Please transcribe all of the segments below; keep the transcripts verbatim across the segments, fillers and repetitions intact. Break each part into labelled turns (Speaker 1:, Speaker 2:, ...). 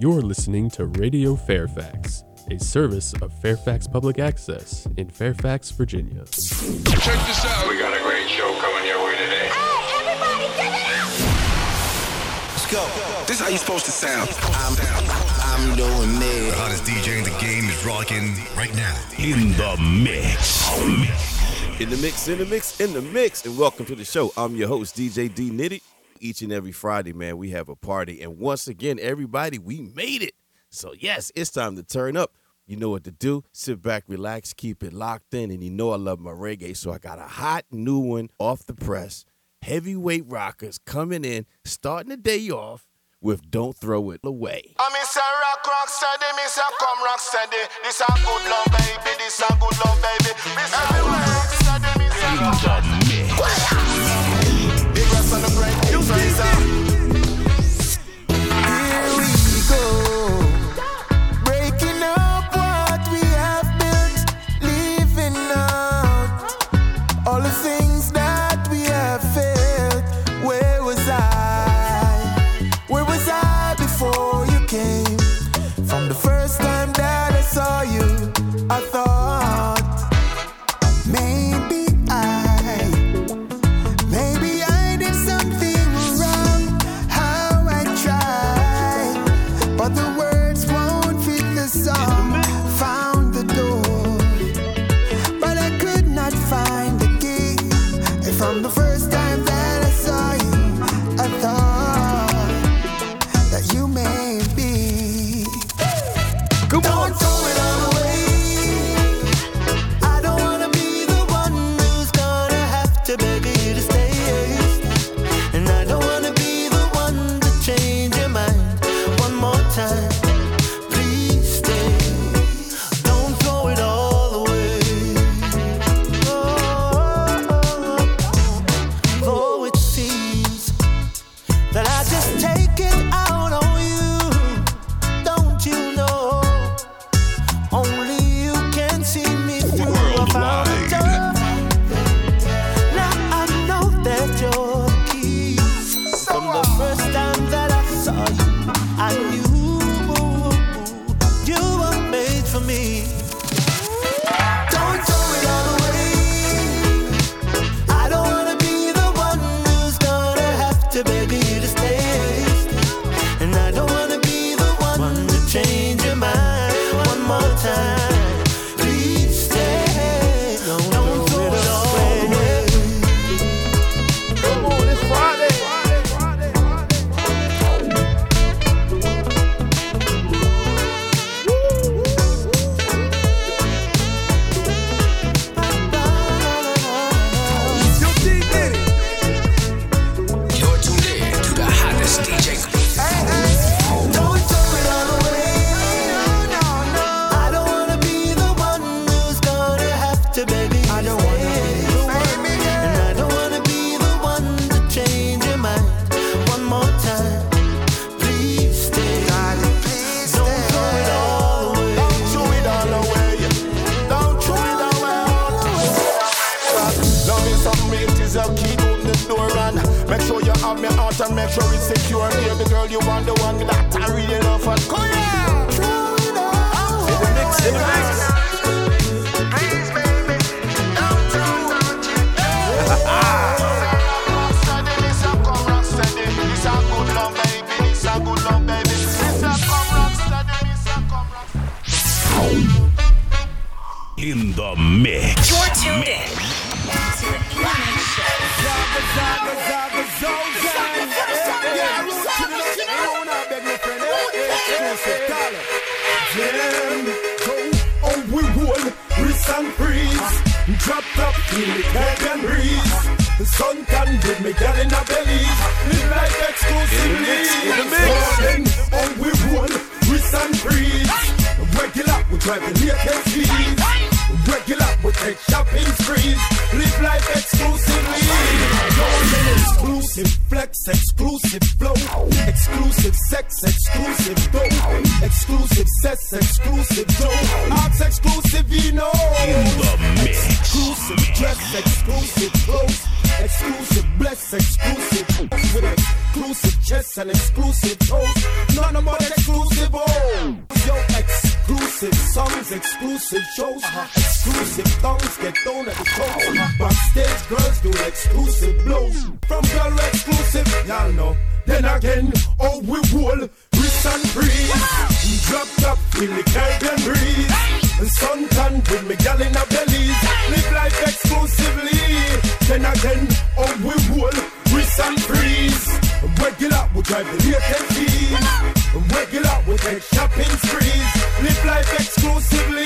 Speaker 1: You're listening to Radio Fairfax, a service of Fairfax Public Access in Fairfax, Virginia.
Speaker 2: Check this out. We got a great show coming your way today.
Speaker 3: Hey, everybody, give it up!
Speaker 4: Let's go. This is how you're supposed to sound. I'm, I'm doing me.
Speaker 5: The hottest D J in the game is rocking right now. In the mix.
Speaker 6: In the mix, in the mix, in the mix. And welcome to the show. I'm your host, D J D Nitty. Each and every Friday, man, we have a party. And once again, everybody, we made it. So, yes, it's time to turn up. You know what to do. Sit back, relax, keep it locked in. And you know I love my reggae, so I got a hot new one off the press. Heavyweight rockers coming in, starting the day off with Don't Throw It Away.
Speaker 7: I miss a rock, rock steady, miss a come rock steady. This a good love, baby, this a good love, baby. Miss a rock steady, miss a rock steady. Big rest on the break, you Fraser.
Speaker 4: Here we go. Breaking up what we have built. Leaving out all the things that we have failed. Where was I? Where was I before you came? From the first time that I saw you, I thought maybe I, maybe I did something wrong. How I tried, but the words won't fit the song. Found the door, but I could not find the key. And from the first time that I saw you, I thought that you may be. Don't throw it all away. I don't wanna be the one who's gonna have to beg you to stay. And I don't wanna be the one to change your mind one more time. Please stay. Don't throw it all away. Oh, though it seems that I just take it out on you. Don't you know? Only you can see me through. I found a door. Now I know that you're the key. From the first time that I saw you, I knew you were made for me. Don't throw it all away. I don't wanna be the one who's gonna have to beg you to stay. And I don't wanna be the one to change your mind one more time. Please stay. Don't, don't throw it all away.
Speaker 6: Come on, it's Friday.
Speaker 5: You're tuned in to the hottest D J.
Speaker 4: Don't throw it all away. No, no, no. I don't wanna be the one who's gonna have to beg you to stay. And I don't wanna be the one to change your mind one more time. Please stay. Don't throw it all away.
Speaker 7: Don't throw it all away. Don't throw it away. Love is something, it is a key to the door and make sure you have my heart and make sure it's secure. Here the girl you want, the one that I really love and come here.
Speaker 4: Throw it all
Speaker 7: In the mix, in the mix. Please, baby, don't throw it out. This a come rock steady. This a good love, baby. This a good love, baby. This a come rock steady. This a come rock steady.
Speaker 5: In the mix.
Speaker 3: You're tuned in to the Evening Show.
Speaker 7: Jam, go on, we roll, wrist and freeze. Drop top, feel the Caribbean breeze. The sun can give me girl in a belly. Live life exclusively.
Speaker 6: In the mix, in the mix.
Speaker 7: Then on we roll, wrist and freeze. Regular, we drive the latest speed. Regular, we take shopping sprees. Live life exclusively. Exclusive flex, exclusive flow. Exclusive sex, exclusive dough. Exclusive sex, exclusive dough. Arts exclusive, you know.
Speaker 5: In the mix.
Speaker 7: Exclusive dress, exclusive clothes. Exclusive bless, exclusive with exclusive chest and exclusive toes. None about exclusive
Speaker 8: songs, exclusive shows, exclusive thongs get down at the shows. Backstage girls do exclusive blows. From girl exclusive, y'all know. Then again, oh we roll, wrist and freeze. Drop top, feel the Caribbean breeze. And suntan with me gal in a bellies. Live life exclusively. Then again, oh we roll, wrist and freeze. Regular, we drive the latest fees. Regular, we take shopping sprees. Live life exclusively.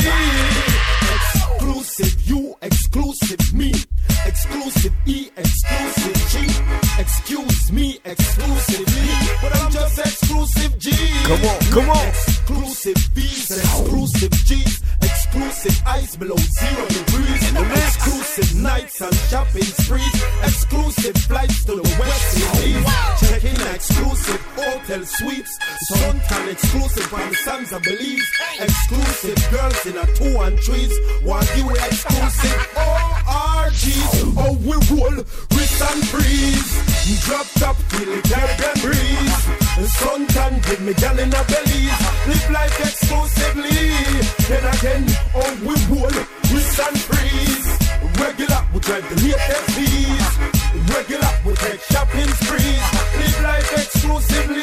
Speaker 8: Exclusive you, exclusive me. Exclusive E, exclusive G. Excuse me, exclusively. But I'm just exclusive G.
Speaker 6: Come on, come on.
Speaker 8: Exclusive B's, exclusive G's. Exclusive ice below zero degrees. Exclusive nights and shopping sprees. Exclusive flights to the West Indies. Checking exclusive hotel suites. Suntan exclusive on the Sands of Belize. Exclusive girls in a two and threes. Want you exclusive O R Gs. Oh we roll, wrist and freeze. Drop top, feel the Caribbean breeze. Suntan with me gal in a bellies. Live life exclusively. Then again, oh we roll, wrist and freeze. Regular, we drive the latest fees. Regular, we take shopping sprees. Live life exclusively.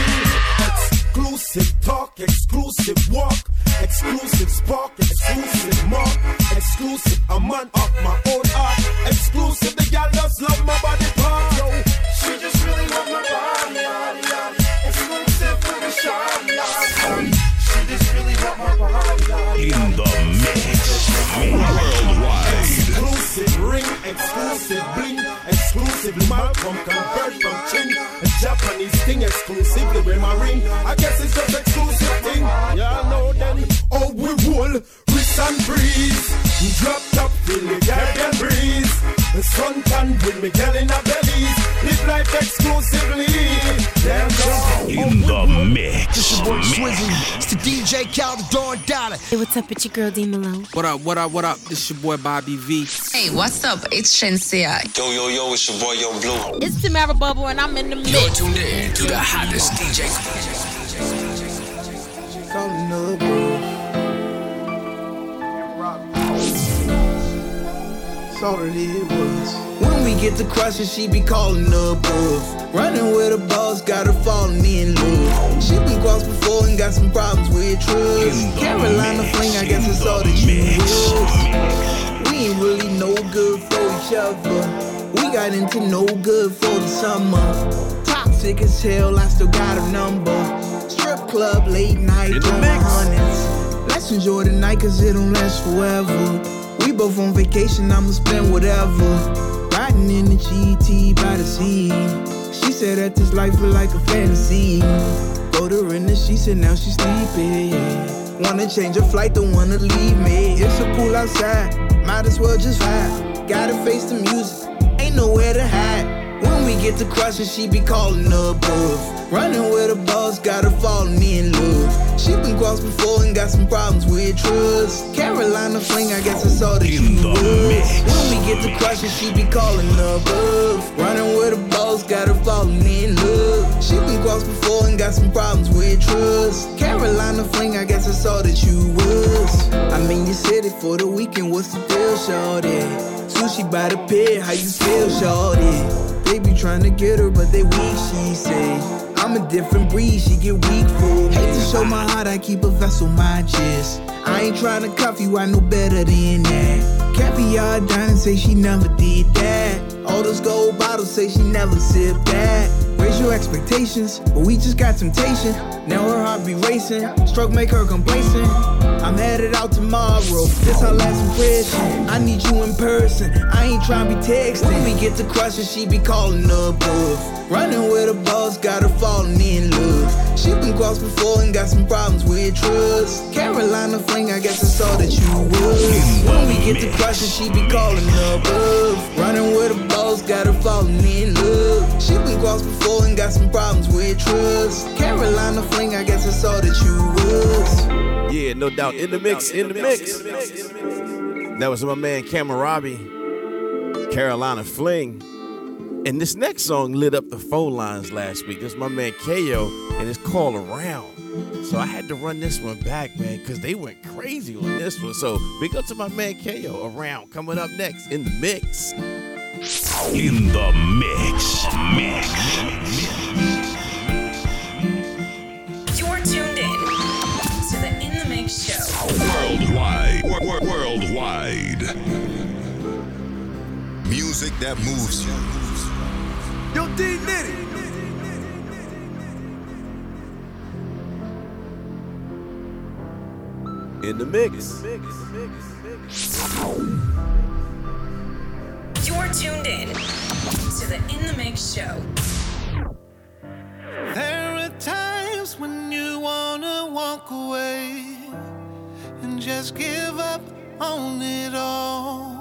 Speaker 8: Exclusive talk, exclusive walk. Exclusive spark, exclusive mark. Exclusive, a man of my own art. Exclusive, the gal just love my body part. Yo, she just really love my body, body, body. Exclusive for the shot, she just really love my body, body.
Speaker 5: In the mix, worldwide.
Speaker 8: Exclusive ring, exclusive bling, exclusively Malcolm convert from chin. A Japanese thing, exclusively wear my ring. I guess it's just exclusive thing. Y'all know Danny. Oh we roll, wrist and breeze. Drop top, feel the Caribbean breeze. The suntan with me gal in a bellies. Live life exclusively. Damn dog.
Speaker 5: In the mix.
Speaker 9: This your boy Swizzy. It's the D J Cal, the Dawn Dollar.
Speaker 10: Hey, what's up? It's your girl D Malone.
Speaker 11: What up? What up? What up? This your boy Bobby V.
Speaker 12: Hey, what's up? It's Shensia.
Speaker 13: Yo, yo, yo, it's your boy Young Blue.
Speaker 10: It's Tamara Bubble, and I'm in the mix.
Speaker 9: You're tuned in to the hottest D J.
Speaker 8: Calling the bro. That's all it was.
Speaker 14: When we get to crushing, she be calling above. Running with a boss, got her falling in love. She been crossed before and got some problems with trust. Carolina fling, I guess it's all that you was. We ain't really no good for each other. We got into no good for the summer. Toxic as hell, I still got her number. Strip club, late night, throwing hundreds. Let's enjoy the night, cause it don't last forever. We both on vacation, I'ma spend whatever. Riding in the G T by the sea. She said that this life was like a fantasy. Go to her in the she said now she's sleeping. Wanna change her flight, don't wanna leave me. It's a pool outside, might as well just vibe. Gotta face the music, ain't nowhere to hide. When we get to crushing, she be calling above. Running with a boss, got her falling in love. She been crossed before and got some problems with trust. Carolina fling, I guess it's all that you was. When we get to crushing, she be calling above. Running with a boss, got her falling in love. She been crossed before and got some problems with trust. Carolina fling, I guess it's all that you was. I mean, you said it for the weekend, what's the deal, shorty? Sushi by the pit, how you feel, shorty? They be trying to get her, but they weak, she say. I'm a different breed, she get weak for me. Hate to show my heart, I keep a vessel my chest. I ain't trying to cuff you, I know better than that. Caviar dining say she never did that. All those gold bottles say she never sipped that. Raise your expectations, but we just got temptation. Now her heart be racing, stroke make her complacent. I'm headed out tomorrow, this our last impression. I need you in person, I ain't tryna be texting. When we get to crushing, she be calling above. Running with a boss, got her falling in love. She been crossed before and got some problems with trust. Carolina fling, I guess it's all that you was. When we get to crushing, she be calling above. Running with a boss, got her falling in love. She been crossed before and got some problems with trust. Carolina fling, I guess it's all that you was.
Speaker 6: Yeah, no doubt. In the mix, in the mix. That was my man Camarabi, Carolina Fling. And this next song lit up the phone lines last week. This is my man K O, and it's called Around. So I had to run this one back, man, because they went crazy on this one. So big up to my man K O. Around, coming up next in the mix.
Speaker 5: In the mix. Mix.
Speaker 3: You're tuned in to the In the Mix show.
Speaker 5: Worldwide. Wor- worldwide. Music that moves you.
Speaker 8: Yo, D Nitty.
Speaker 6: In the mix.
Speaker 3: You're tuned in to the In the Mix show.
Speaker 8: There are times when you wanna walk away and just give up on it all.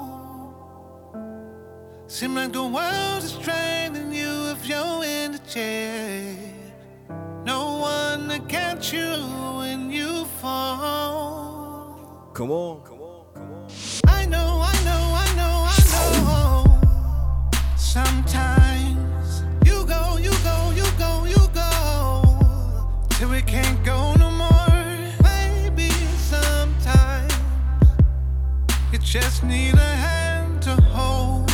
Speaker 8: Seem like the world is draining you if you're in the chair. No one to catch you when you fall.
Speaker 6: Come on, come on, come on.
Speaker 8: I know, I know, I know, I know. Sometimes you go, you go, you go, you go till we can't go no more. Maybe sometimes you just need a hand to hold.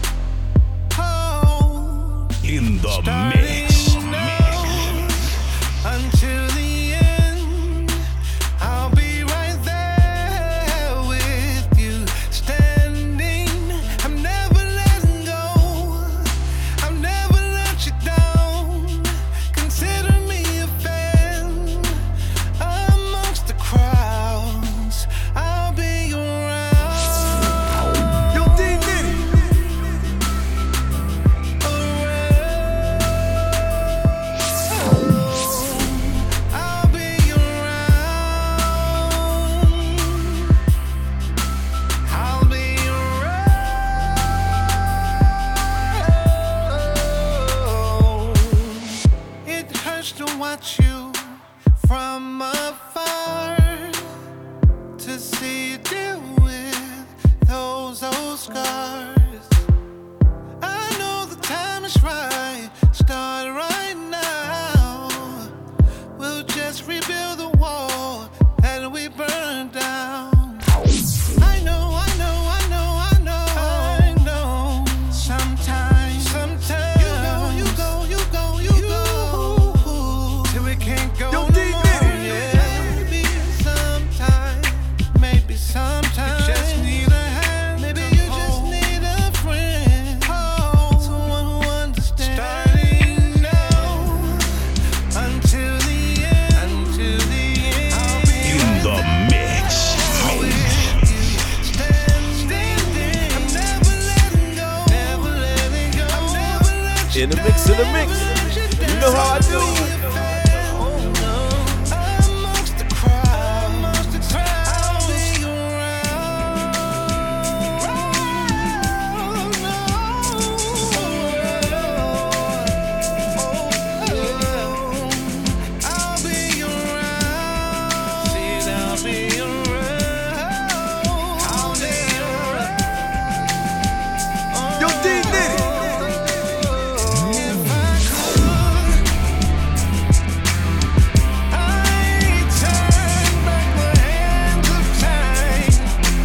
Speaker 8: Hold.
Speaker 5: In the
Speaker 8: Starting
Speaker 5: mix.
Speaker 8: now until the end, I'll be right there with you, standing. I'm never letting go. I'll never let you down. Consider me a fan amongst the crowds. I'll be around. Yo, D Nitty. I'll be around. I'll be around. It hurts to watch you from afar, to see you deal with those old scars. I know the time is right. Start right now. We'll just rebuild the wall that we burned down. I know, I know, I know, I know, I know. Sometimes, sometimes you go, you go, you go, you go till we can't go no more. Yeah. Maybe sometimes, maybe sometimes you just need a hand. Maybe you just need a friend. Oh, someone who understands. Starting now until the end, until the end. I'll be
Speaker 5: In the mix.
Speaker 8: with you, standing. I'm never letting go, never letting go. I'll never let you
Speaker 6: In the mix, in the mix. You know how I do.
Speaker 8: amongst the crowd, amongst the crowd. I'll be around. I'll be around. See, I'll be around. I'll be around. Yo, D Nitty. If I could, I'd turn back the hands of time,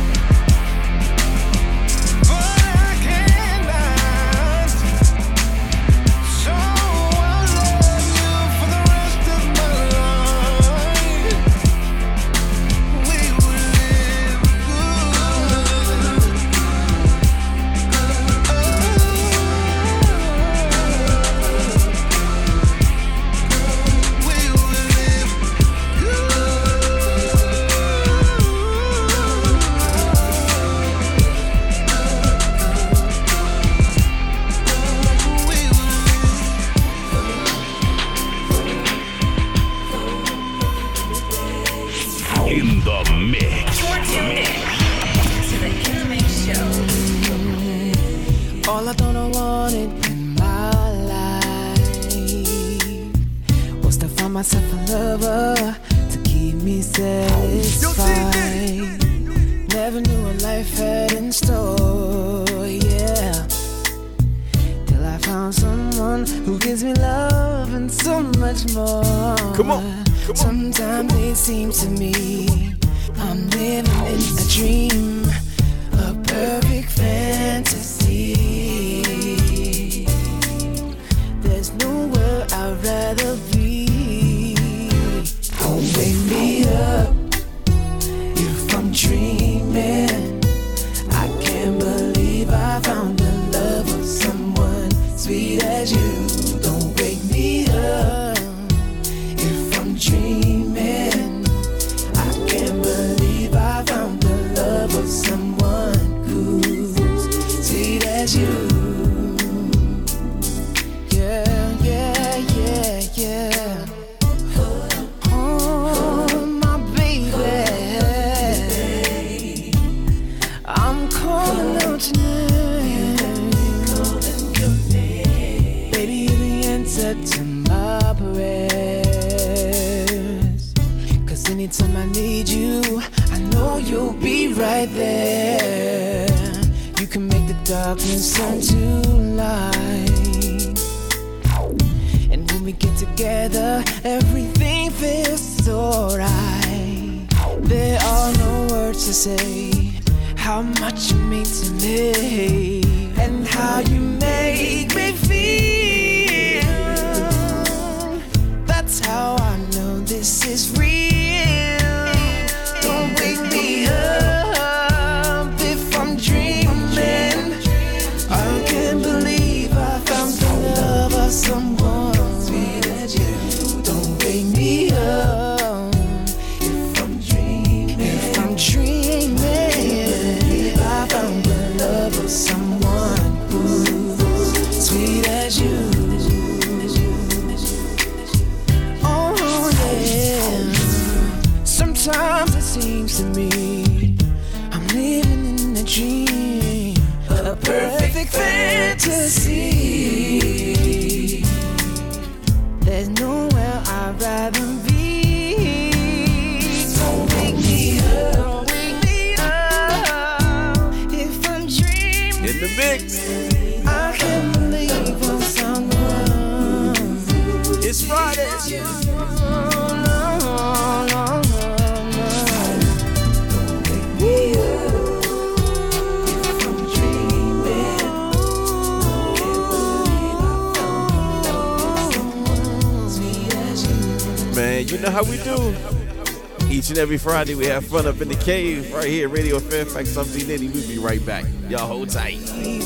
Speaker 8: but I cannot. So I'll love you for the rest of my life. We will live good. We will live good. We will
Speaker 5: In the mix.
Speaker 3: You're tuned in to the In the Mix show.
Speaker 15: All I thought I wanted in my life was to find myself a lover to keep me satisfied. Never knew what life had in store, yeah, till I found want someone who gives me love and so much more.
Speaker 6: Come on, come on.
Speaker 15: Sometimes it seems to me I'm living in a dream, a perfect fantasy. There's nowhere I'd rather be. Don't wake me up if I'm dreaming. I can't believe I found the love of someone sweet as you. Don't wake me up if I'm dreaming. I can't believe I found the love of someone who's sweet as you. Yeah, yeah, yeah, yeah. Oh, my baby, I'm calling out your name. Baby, you're the answer to my prayers. 'Cause anytime I need you, I know you'll be right there. You can make the darkness turn to light. And when we get together, everything feels so right. There are no words to say how much you mean to me and how you make me feel. That's how I know this is real. Don't wake me up if I'm dreaming. I can't believe I found the love of someone sweet as you. Don't wake me up if I'm dreaming. If I'm dreaming, I found the love of someone who's sweet as you. Oh yeah. Sometimes it seems to me I'm living in a dream, a perfect fantasy. There's nowhere I'd rather be. Don't wake me up, don't wake me up if I'm dreaming.
Speaker 6: In the mix.
Speaker 15: I can't believe I'm someone.
Speaker 6: It's Friday.
Speaker 15: No, no, no, no. Don't wake me up if I'm dreaming.
Speaker 6: Man, you know how we do. Each and every Friday we have fun up in the cave right here, Radio Fairfax. I'm D Nitty. We'll be right back. Y'all hold tight.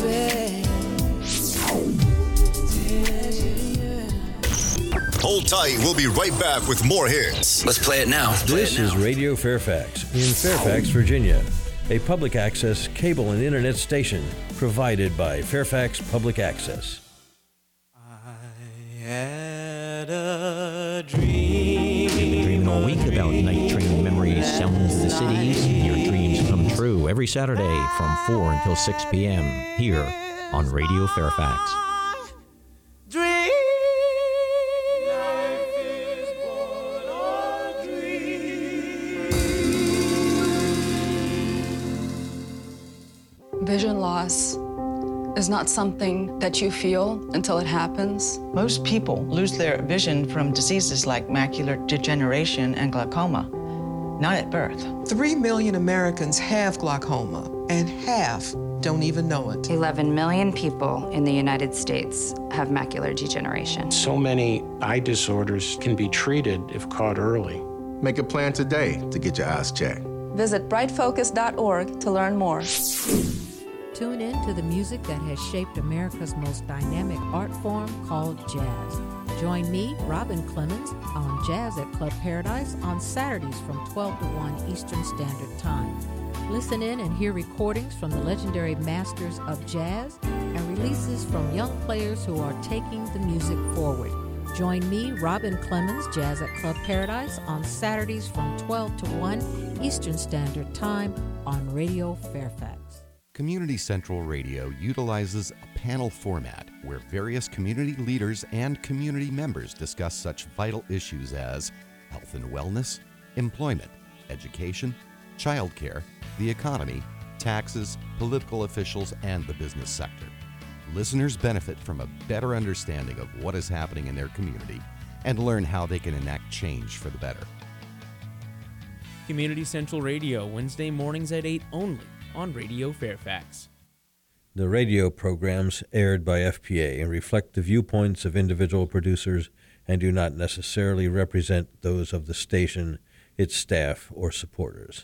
Speaker 5: Hold tight. We'll be right back with more hits.
Speaker 16: Let's play it now. Play
Speaker 17: This
Speaker 16: it now.
Speaker 17: is Radio Fairfax in Fairfax, Virginia, a public access cable and internet station provided by Fairfax Public Access.
Speaker 18: Had a dream.
Speaker 19: You've been dreaming all week about night train memories, sounds of the cities. Your dreams come true every Saturday from four until six p.m. here on Radio Fairfax.
Speaker 20: Vision loss is not something that you feel until it happens.
Speaker 21: Most people lose their vision from diseases like macular degeneration and glaucoma, not at birth.
Speaker 22: Three million Americans have glaucoma, and half don't even know it.
Speaker 23: eleven million people in the United States have macular degeneration.
Speaker 24: So many eye disorders can be treated if caught early.
Speaker 25: Make a plan today to get your eyes checked.
Speaker 20: Visit bright focus dot org to learn more.
Speaker 26: Tune in to the music that has shaped America's most dynamic art form called jazz. Join me, Robin Clemens, on Jazz at Club Paradise on Saturdays from twelve to one Eastern Standard Time. Listen in and hear recordings from the legendary masters of jazz and releases from young players who are taking the music forward. Join me, Robin Clemens, Jazz at Club Paradise on Saturdays from twelve to one Eastern Standard Time on Radio Fairfax.
Speaker 27: Community Central Radio utilizes a panel format where various community leaders and community members discuss such vital issues as health and wellness, employment, education, childcare, the economy, taxes, political officials, and the business sector. Listeners benefit from a better understanding of what is happening in their community and learn how they can enact change for the better.
Speaker 1: Community Central Radio, Wednesday mornings at eight only on Radio Fairfax.
Speaker 17: The radio programs aired by F P A reflect the viewpoints of individual producers and do not necessarily represent those of the station, its staff, or supporters.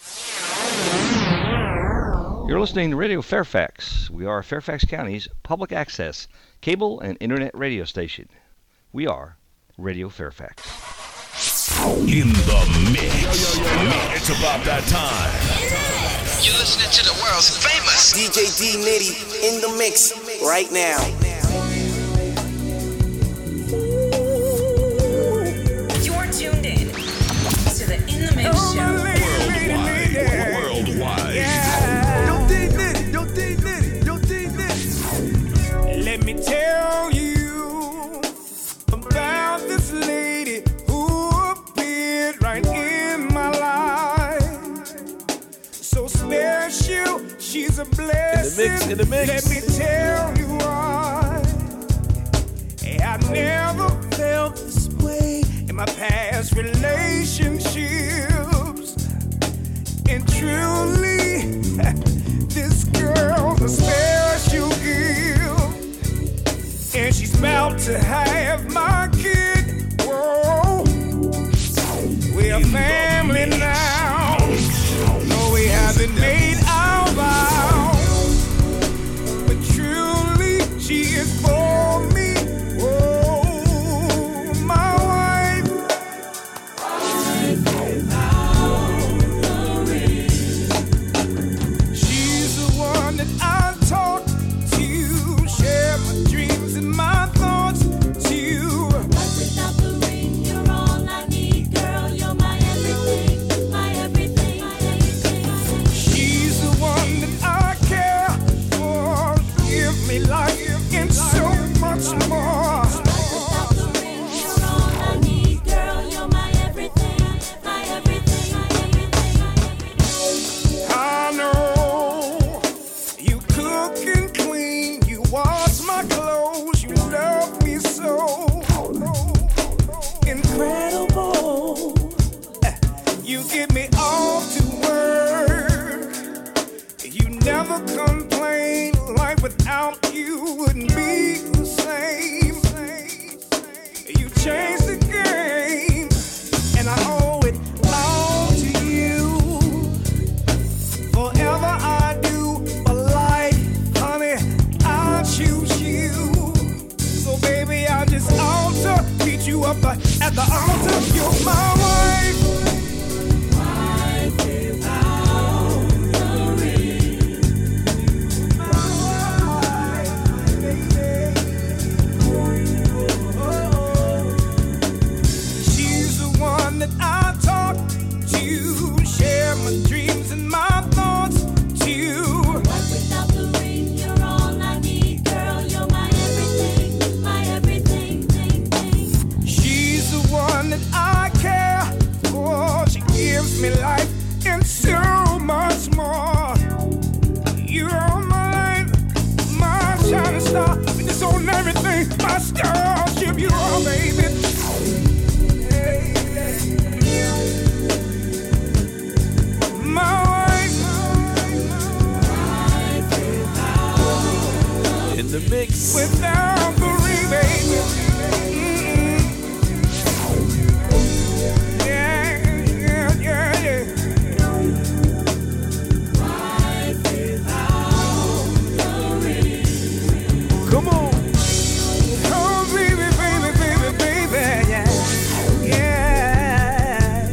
Speaker 2: You're listening to Radio Fairfax. We are Fairfax County's public access cable and internet radio station. We are Radio Fairfax.
Speaker 5: In the mix. Yo, yo, yo, yo. It's about that time.
Speaker 9: You're listening to the world's famous
Speaker 4: D J D Nitty in the mix right now.
Speaker 3: You're tuned in to the In the Mix
Speaker 8: Oh,
Speaker 3: show.
Speaker 5: Worldwide. Worldwide.
Speaker 8: Yeah. Yo, D Nitty, yo, D Nitty, yo, D Nitty. Let me tell you about this lady who appeared right in my life. So special, she's a blessing.
Speaker 6: In the mix, in the mix.
Speaker 8: Let me tell you why. I never felt this way in my past relationships. And truly, this girl's a special gift. And she's about to have my kid. Whoa. We're family now. No, we haven't made our vows. But truly, she is for me. Whoa, my wife. She's the one that I talk to, share my dreams and my thoughts to. Without the ring, you're all I need, girl. You're my everything, my everything, my everything. She's the one that I care for. Give me life and so much more. Without the ring, you're all I need, girl. You're my everything, my everything, my everything, my everything. I know you cook and clean, you wash my clothes, you love me so incredible. You get me off to work. You never complain. Life without you wouldn't be the same. You changed the game, and I owe it all to you. Forever I do, but life, honey, I choose you. So baby, I just altar, beat you up at the altar. You're my wife. Wife without the ring. My wife, baby. She's the one that I talk to, share my dreams and my thoughts to. Without the ring, you're all I need, girl. You're my everything, my everything, thing, thing. She's the one that I care for. She gives me life and so much more. You're my life, my shining star. It's on everything, my starship. You are, baby. My wife.
Speaker 6: In the mix.
Speaker 8: Without the ring, baby. Mm-mm. Yeah, yeah, yeah, yeah. Come on. Oh, baby, baby, baby, baby, yeah. Yeah.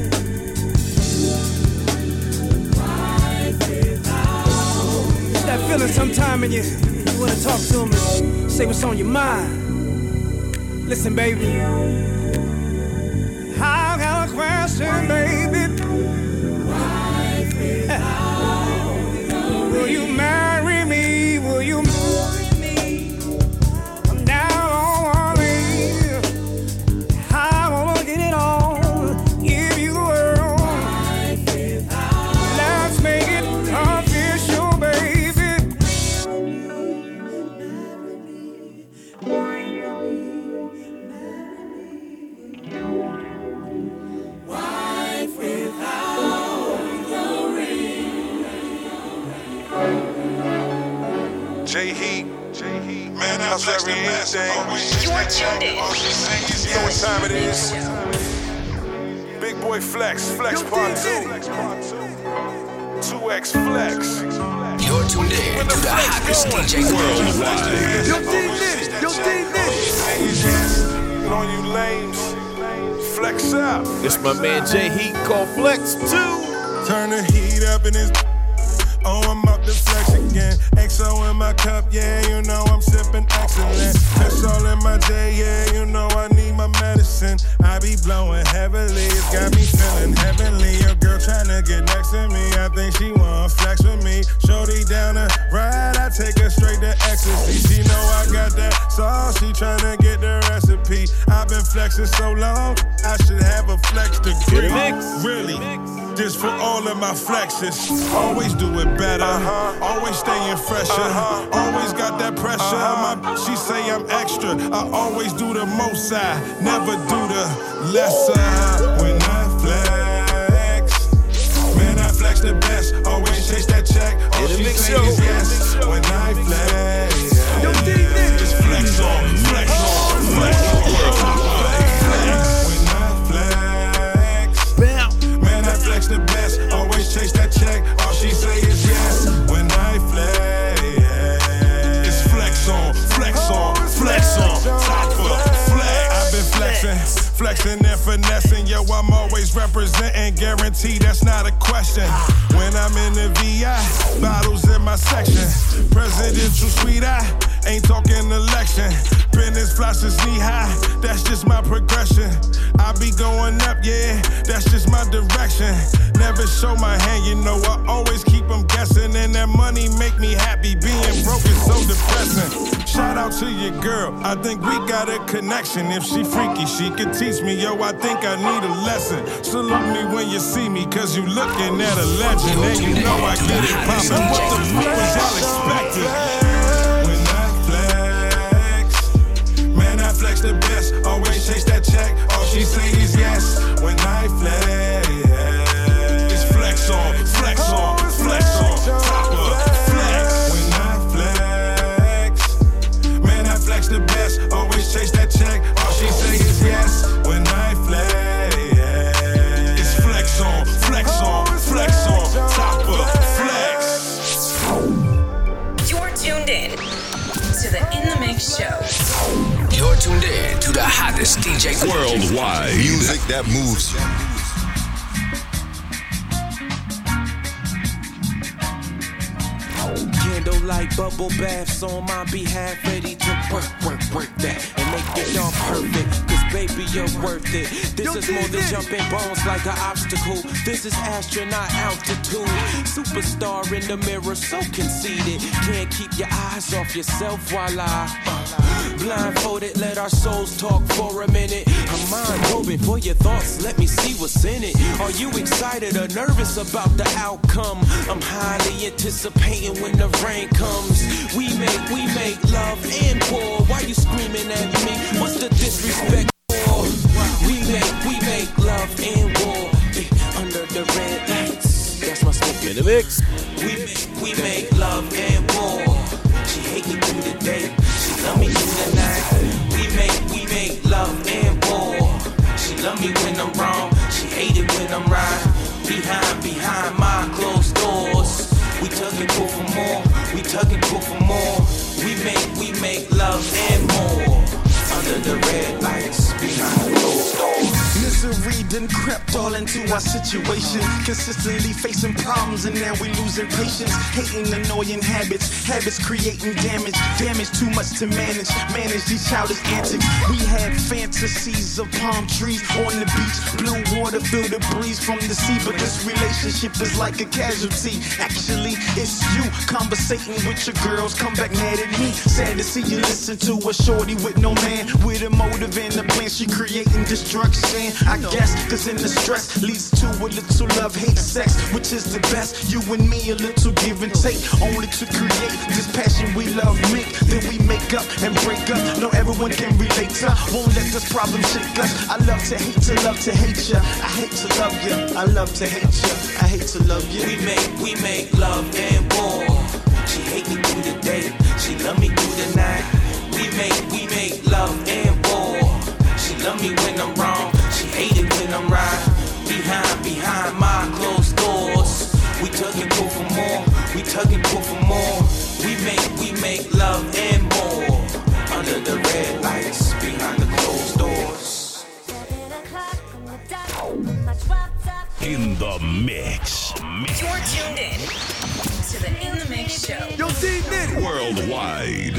Speaker 8: It's that feeling sometime and you, you want to talk to him and say what's on your mind. Listen, baby. I got a question, baby. Will you marry me? Will you marry me? I'm down on one knee. I wanna get it on. Give you the world. Let's make it official, baby.
Speaker 7: J-Heat. Man, how's everything?
Speaker 3: You're tuned in.
Speaker 7: You know what time it is? Big Boy Flex, Flex Part two. two X Flex.
Speaker 9: You're tuned in to the hottest D J worldwide.
Speaker 7: Yo, D-Nitty, yo, D-Nitty. On you lames, flex out.
Speaker 6: It's my man J-Heat called Flex two.
Speaker 7: Turn the heat up in his. Oh, I'm up to flex again. X O in my cup, yeah, you know I'm sipping excellent. That's all in my J, yeah, you know I need my medicine. I be blowing heavily, it's got me feeling heavenly. Your girl tryna get next to me, I think she wanna flex with me. Shorty down the ride, I take her straight to ecstasy. She know I got that sauce, she tryna get the recipe. I've been flexing so long, I should have a flex degree. Really? Just for all of my flexes. Always do it better. Uh-huh. Always staying fresher. Uh-huh. Always got that pressure. Uh-huh. My, she say I'm extra. I always do the most. I never do the lesser. When I flex, man, I flex the best. Always chase that check. All she say is yes. When I flex, yeah. Just flex on, flex on, flex on. Flex the best, always chase that check. All she say is yes. When I flex, it's flex on, flex on, flex on. Top of flex. I've been flexing, flexing and finessing. Yo, I'm always representing. Guarantee that's not a question. When I'm in the V I, bottles in my section. Presidential suite, I ain't talking election. Business flashes knee high, that's just my progression. I be going up, yeah, that's just my direction. Never show my hand, you know I always keep them guessing. And that money make me happy, being broke is so depressing. Shout out to your girl, I think we got a connection. If she freaky, she could teach me, yo, I think I need a lesson. Salute me when you see me, cause you looking at a legend. And you know I get it poppin', what the fuck was y'all expecting? Flex the best, always chase that check. All she say is yes. When I flex, it's flex on, flex on, flex on. Top of flex. When I flex, man, I flex the best. Always chase that check. All she say is yes. When I flex, it's flex on, flex on, flex on. Top of flex.
Speaker 3: You're tuned in to the In the Mix show.
Speaker 9: You're tuned in to the hottest D J
Speaker 5: worldwide.
Speaker 25: Music that moves you.
Speaker 18: Candlelight bubble baths on my behalf, ready to work, work, work that and make it all perfect. Cause baby, you're worth it. This Yo, is more than jumping bones like an obstacle. This is astronaut altitude. Superstar in the mirror, so conceited. Can't keep your eyes off yourself while I uh, blindfolded, let our souls talk for a minute. I'm mind probing for your thoughts, let me see what's in it. Are you excited or nervous about the outcome? I'm highly anticipating when the rain comes. We make, we make love and war. Why you screaming at me? What's the disrespect for? We make, we make love and war. Eh, under the red lights. That's my smoke
Speaker 6: in the mix.
Speaker 18: We make, we make love and war. She hate me through the day. She love me through the night. We make, we make love and war. She love me when I'm wrong. She hate it when I'm right. Behind, behind my closed doors. We tug and pull for more. We tug and pull for more. We make, we make love and more. Under the red lights, behind closed doors.
Speaker 10: Misery done crept all into our situation. Consistently facing problems and now we losing patience. Hating annoying habits, habits creating damage. Damage too much to manage, manage these childish antics. We had fantasies of palm trees on the beach. Blue water, feel the breeze from the sea. But this relationship is like a casualty. Actually, it's you conversating with your girls. Come back mad at me. Sad to see you listen to a shorty with no man. With a motive and a plan, she creating destruction. I guess, cause in the stress leads to a little love, hate, sex, which is the best. You and me, a little give and take, only to create this passion we love make. Then we make up and break up. No, everyone can relate to. Won't let this problem shake us. I love to hate to love to hate ya. I hate to love ya. I love to hate ya. I hate to love ya.
Speaker 18: We make, we make love and war. She hate me through the day, she love me through the night. We make, we make love and war. She love me when I'm wrong, she hate it when I'm right. Behind, behind my closed doors, we tugging pull for more, we tugging pull for more. We make, we make love and more. Under the red lights, behind the closed doors.
Speaker 5: In the mix.
Speaker 3: You're tuned in to the In the Mix show.
Speaker 5: Yo, D-Nitty. Worldwide.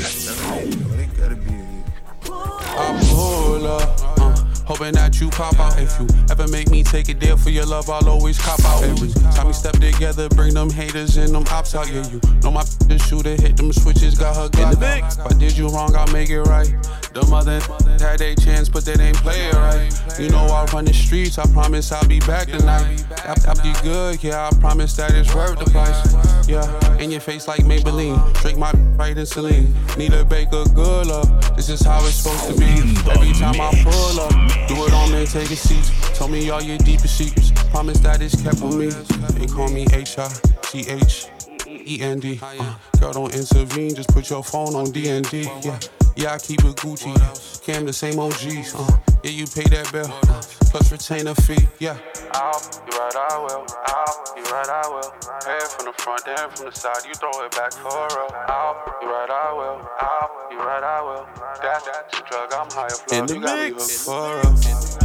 Speaker 11: I pull up, uh, hoping that you pop out. If you ever make me take a deal for your love, I'll always cop out. Every time we step together, bring them haters and them ops out. Yeah, you know my f***ing shooter, hit them switches, got her Glock. If I did you wrong, I'll make it right. The mother had their chance, but they ain't play it right. You know I run the streets, I promise I'll be back tonight. After you good, yeah, I promise that it's worth the price. Yeah, in your face like Maybelline, drink my right in Celine. Need a baker, good love, this is how it's supposed to be. Every time I pull up, do it on me, take a seat. Tell me all your deepest secrets, promise that it's kept with me. They call me H I T H E N D. Uh, girl, don't intervene, just put your phone on D and D. Yeah. Yeah, I keep it Gucci. Cam the same O Gs. Uh, yeah, you pay that bill. Uh, plus retain a fee. Yeah. I'll, you right, I will. I'll, you right, I will. Pay it from the front, then from the side. You throw it back for real. I'll, you right, I will. I'll, you right, I will. That, that's a drug. I'm higher flow.
Speaker 6: In the
Speaker 11: you got me
Speaker 6: mix.
Speaker 11: hooked for real.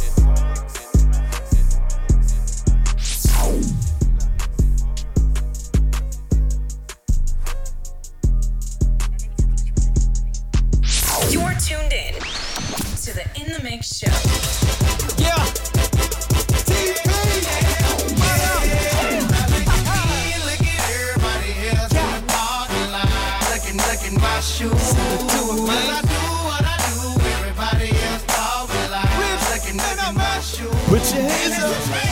Speaker 3: You're tuned in to the In the Mix show.
Speaker 9: Yeah. T P. Look at everybody else in the parking lot. Looking, looking my shoes. Do it, man. I do what I do. Everybody else talking like. Looking, looking my shoes.
Speaker 6: Put your hands up.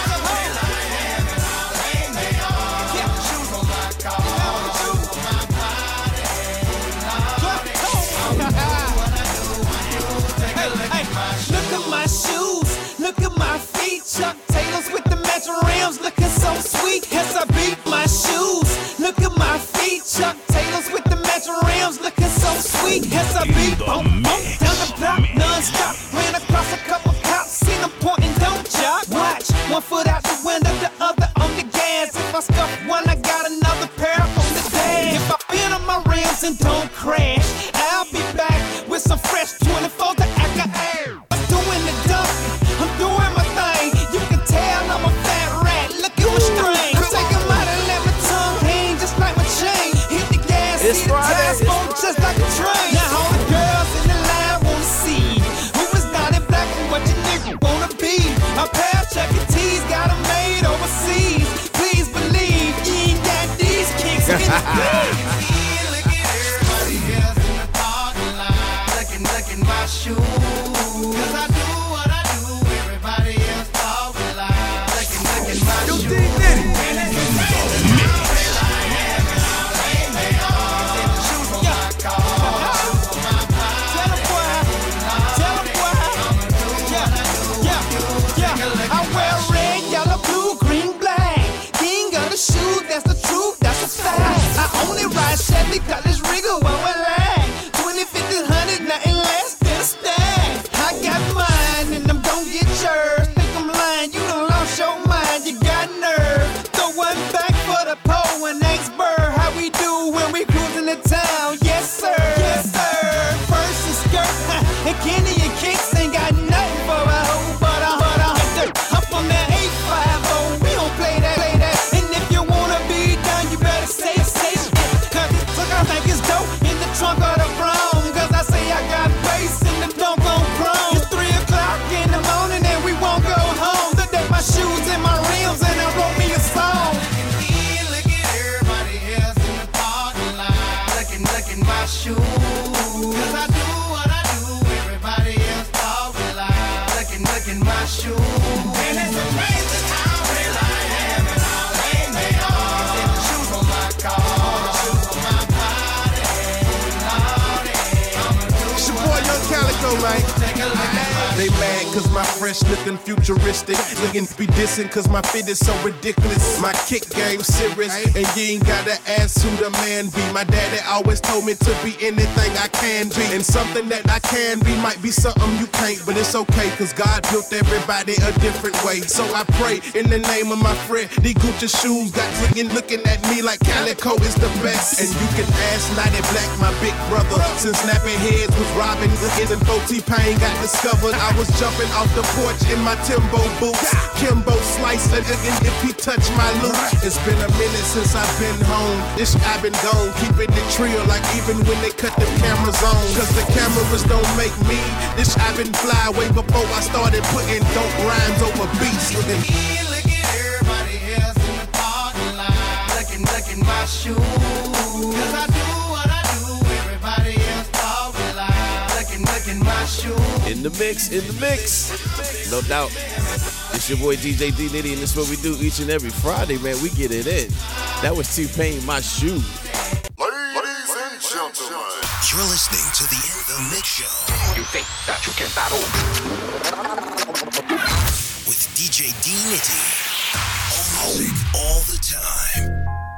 Speaker 9: Chuck Taylors with the matching rims looking so sweet as I beat my shoes. Look at my feet, Chuck Taylors with the matching rims looking so sweet as I beat bump, bump down the block non-stop. Ran across a couple cops, seen them pointing, don't jog. Watch, one foot out the window, the other on the gas. If I scuff one, I got another pair on the dash. If I bend on my rims and don't crash, I'll be back with some fresh twenty-four to act a air. I'm doing the dump, I'm doing my thing. I'm a fat rat, look at my string. I'm taking my and let my tongue hang just like my chain. Hit the gas,
Speaker 6: it's
Speaker 9: hit the tires, smoke just like a train. Now all the girls in the line wanna see who is not in black and what your nigga wanna be. A pair of Chuck E. T's got 'em made overseas. Please believe you ain't got these kicks in the blood. Look at everybody else in the parking lot. Looking, looking my shoes. Cause I do what I do, everybody else talking like. Yo, D-Nitty. I wear red, yellow, blue, green, black. King of the shoe, that's the truth, that's a fact. I only ride Chevy, got this rigger when we lag. twenty, fifty, one hundred, nothing less than a stack. I got mine and I'm gon' get yours. Think I'm lying, you done lost your mind, you got nerve. Throw one back for the pole and ask Burr how we do when we cruising the town. Yes, sir. Yes, sir. First and skirt, and Kenny and Kicks ain't got nothing for a hoe, but a, but a, I'm from that eight five oh, we don't play that, play that. And if you wanna be down, you better say, say shit. Cause it took our like it's dope in the trunk of the brown. Cause I say I got bass in the dunk on chrome. It's three o'clock in the morning and we won't go home. The day my shoes and my rims and I wrote me a song. Look at everybody else in the parking lot. Looking, looking my shoes. Cause I do what I do, everybody else talking like. Looking, looking my shoes. And it's amazing how real I am and how lame they are. The shoes on my car, the shoes on my body. Lordy, I'ma do
Speaker 6: it's your boy Young Calico, man.
Speaker 9: Take a look at my
Speaker 6: They mad
Speaker 8: cause my fresh looking futuristic. Looking to be dissing cause my fit is so ridiculous. My kick game serious, and you ain't gotta ask who the man be. My daddy always told me to be anything I can be, and something that I can be might be something you can't, but it's okay cause God built everybody a different way. So I pray in the name of my friend. These Gucci shoes got niggas looking at me like Calico is the best. And you can ask Naughty Black, my big brother, since Snapping Heads was robbing niggas and T-Pain got discovered. I was jumping off the porch in my Timbo boots. Kimbo slice a nigga if he touch my loot. It's been a minute since I've been home. This I've been gone, keeping it trill like even when they cut the cameras on. Cause the cameras don't make me. This I've been fly way before I started putting dope rhymes over beats.
Speaker 9: Look at everybody else in the parking lot. Looking, looking my shoes. Cause I do what I do, everybody else talking loud. Looking, looking my shoes.
Speaker 6: In the mix, in the mix. No doubt. It's your boy D J D Nitty, and this is what we do each and every Friday, man. We get it in. That was T-Pain, My Shoe.
Speaker 5: Ladies and gentlemen,
Speaker 12: you're listening to the In The Mix Show.
Speaker 5: You think that you can battle?
Speaker 12: With D J D Nitty. All music, all the time.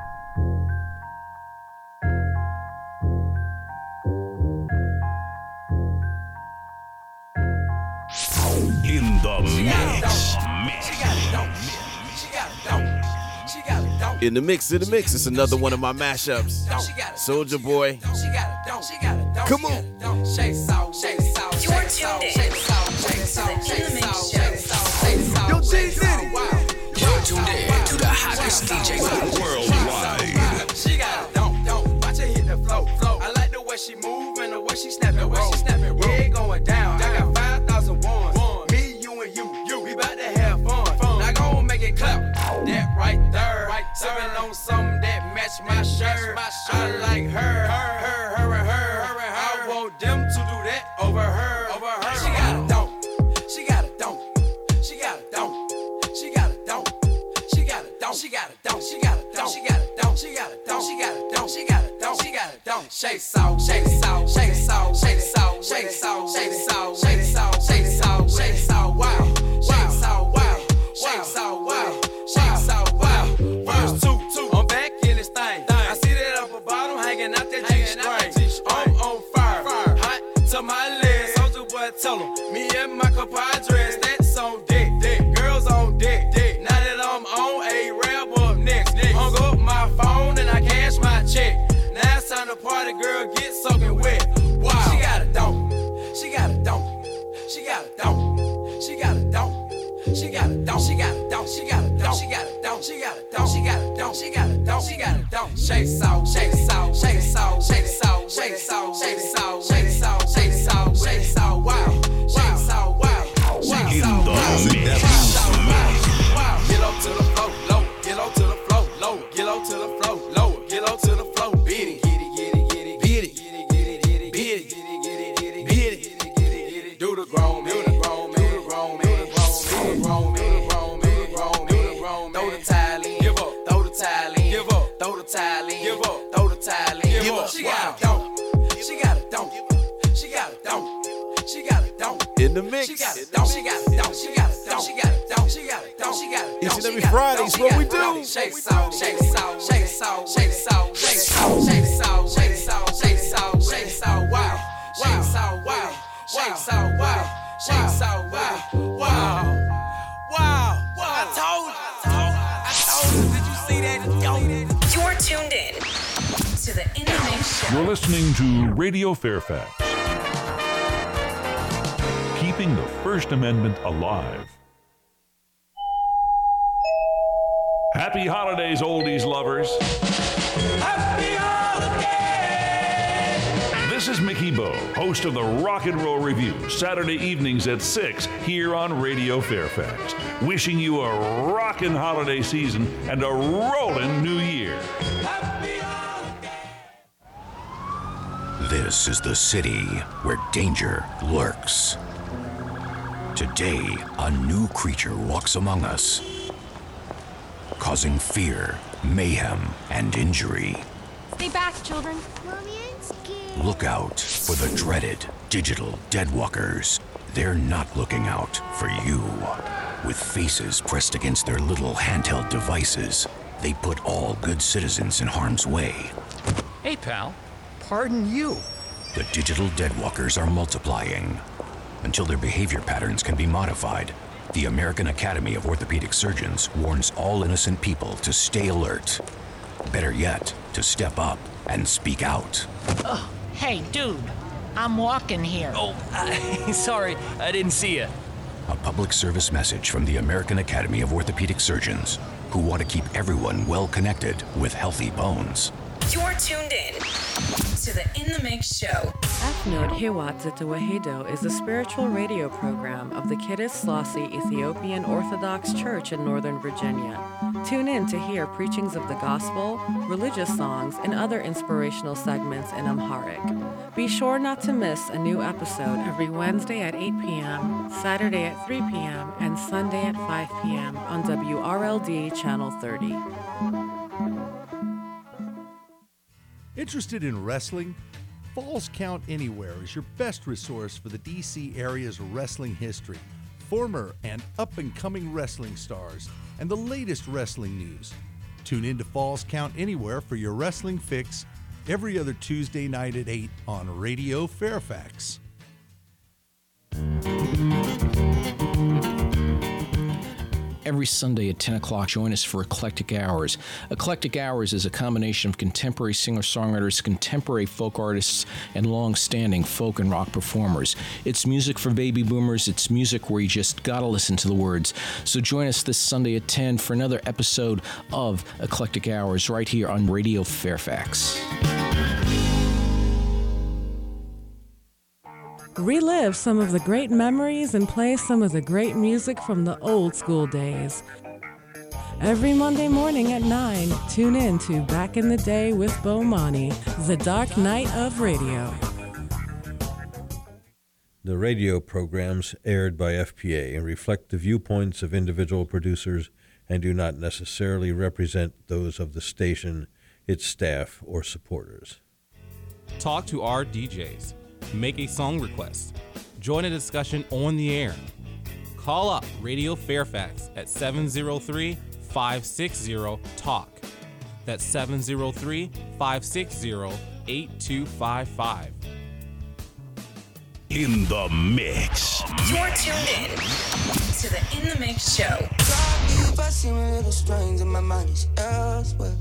Speaker 5: In the mix.
Speaker 6: In the mix, in the mix. It's another one of my mashups. Soulja Boy. Come on.
Speaker 3: You're tuned in to the In The Mix Show.
Speaker 8: Yo, G-Nitty.
Speaker 12: You're tuned in to the hottest D J
Speaker 5: worldwide.
Speaker 10: She got it, don't, don't. Watch her hit the flow, flow. I like the way she move and the way she snap it, roll. Yeah, it going down. I got five thousand ones. Me, you, and you, you. We about to have fun. Now go and make it clap. That right there. Serving on something that match my shirt. I like her, her, her, her, and her. I want them to do that over her, over her. She got it, don't. She got it, don't. She got it, don't. She got it, don't. She got it, don't. She got it, don't. She got it, don't. She got it, don't. She got it, don't. She got it, don't. She got it, don't. She got it, don't. Shake salt, shake salt, shake salt, shake salt, shake salt, shake salt, shake salt, shake salt, shake salt. Wow, shake salt, wow, shake salt, wow, shake salt, wow. Verse two, two. I'm back in this thing. I see that upper bottom hanging out that G-string. I'm on fire, hot to my legs. Soulja Boy, tell 'em me and my compadres that's on deck. Girls on deck. Now that I'm on a rap up next. Hung up my phone and I cash my check. Now it's time to party, girl, get soaking wet. Wow. She got it, don't. She got it, don't. She got it, don't. She got it, don't. She got it, don't. She got it, don't. She got it, don't. She got it, don't. She got it, don't. She got it, don't. She got it, don't. She got it, don't. Shake salt, shake salt, shake salt, shake salt, shake salt, shake salt, shake salt, shake salt, shake salt. Wow, shake salt, wow, shake salt, wow. Get up to the floor, low. Get up to the floor, low. Get up to the floor, low. Get up to the floor, beat it, get it, get it, get it, beat it, get it, get it, get it, beat it, get it, get it, get it, beat it, get it, get it, get it. Do the grown, do the grown, do the grown, do the grown, do the grown, do the grown, do the grown, do the grown. Throw the towel in, give up. Throw the towel in, give up. Throw the towel in, give up. Throw the towel in, give up. She got it, don't. She got it, don't. She got it, don't. She got it, don't.
Speaker 6: In the mix.
Speaker 10: She got it, don't. She got it, don't. She got it, don't. She got it, don't. She got it, don't. She got it, don't.
Speaker 6: Each and every Friday is what we do.
Speaker 10: Shake salt, shake salt, shake salt, shake salt, shake salt, shake salt, shake salt, shake salt, shake salt. Wow, shake salt, wow, shake salt, wow, shake salt, wow, wow, wow. I told you, I told you. Did you see that?
Speaker 3: You're tuned in to the In The Mix Show.
Speaker 13: You're listening to Radio Fairfax, keeping the First Amendment alive. Happy holidays, oldies lovers. Happy holidays! This is Mickey Bo, host of the Rock and Roll Review, Saturday evenings at six here on Radio Fairfax. Wishing you a rockin' holiday season and a rollin' new year.
Speaker 14: This is the city where danger lurks. Today, a new creature walks among us, causing fear, mayhem, and injury.
Speaker 15: Stay back, children. Mommy, I'm scared.
Speaker 14: Look out for the dreaded digital deadwalkers They're not looking out for you. With faces pressed against their little handheld devices, they put all good citizens in harm's way.
Speaker 15: Hey, pal. Pardon you.
Speaker 14: The digital deadwalkers are multiplying. Until their behavior patterns can be modified, the American Academy of Orthopedic Surgeons warns all innocent people to stay alert. Better yet, to step up and speak out.
Speaker 16: Oh, hey, dude. I'm walking here.
Speaker 15: Oh, uh, sorry. I didn't see you.
Speaker 14: A public service message from the American Academy of Orthopedic Surgeons, who want to keep everyone well connected with healthy bones.
Speaker 3: You're tuned in to the In the Mix show.
Speaker 19: Afnod Hewat Zetawahedo is a spiritual radio program of the Kiddush Slossi Ethiopian Orthodox Church in Northern Virginia. Tune in to hear preachings of the gospel, religious songs, and other inspirational segments in Amharic. Be sure not to miss a new episode every Wednesday at eight p.m., Saturday at three p.m., and Sunday at five p.m. on W R L D Channel thirty.
Speaker 21: Interested in wrestling? Falls Count Anywhere is your best resource for the D C area's wrestling history, former and up-and-coming wrestling stars, and the latest wrestling news. Tune in to Falls Count Anywhere for your wrestling fix every other Tuesday night at eight on Radio Fairfax.
Speaker 22: Every Sunday at ten o'clock, join us for Eclectic Hours. Eclectic Hours is a combination of contemporary singer-songwriters, contemporary folk artists, and long-standing folk and rock performers. It's music for baby boomers. It's music where you just gotta listen to the words. So join us this Sunday at ten for another episode of Eclectic Hours right here on Radio Fairfax.
Speaker 23: Relive some of the great memories and play some of the great music from the old school days. Every Monday morning at nine, tune in to Back in the Day with Bomani, the dark night of radio.
Speaker 17: The radio programs aired by F P A reflect the viewpoints of individual producers and do not necessarily represent those of the station, its staff, or supporters.
Speaker 24: Talk to our D Js. Make a song request. Join a discussion on the air. Call up Radio Fairfax at seven oh three, five six oh, TALK. That's seven oh three, five six oh, eight two five five.
Speaker 5: In the mix.
Speaker 3: You're tuned in to the In the Mix show.
Speaker 28: If I seem a little strange and my mind is elsewhere,